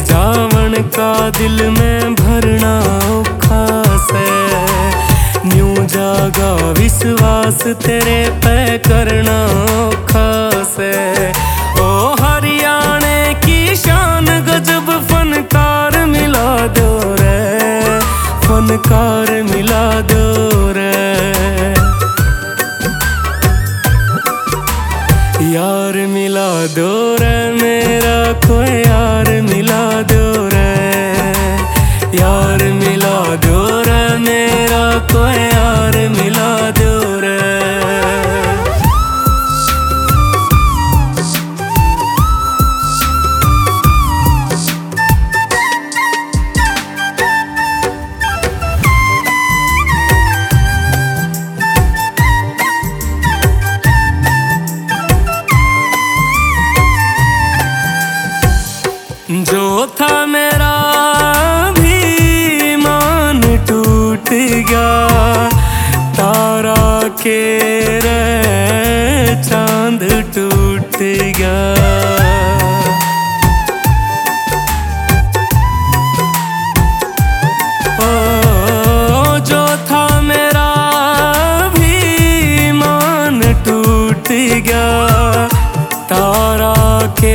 जावन का दिल में भरना औखा से, न्यू जागा विश्वास तेरे पे करना औखा से। ओ हरियाणे की शान गजब फनकार मिला दो रे, फनकार मिला दो रे। यार मिला दो रे मेरा कोई यार मिला दो रे, यार मिला दो रे मेरा कोई यार मिला दो रे। जो था मेरा भी मान टूट गया, तारा के रे चांद टूट गया। ओ जो था मेरा भी मान टूट गया, तारा के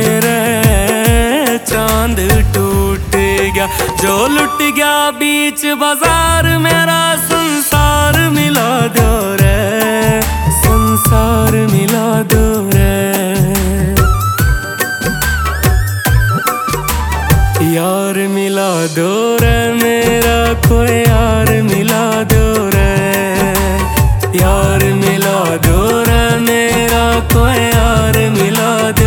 चांद टूट गया। जो लुट गया बीच बाजार मेरा संसार मिला दो रे, संसार मिला दो रे। यार मिला दो रे मेरा कोई यार मिला दो रे, यार मिला दो रे मेरा कोई यार मिला दो।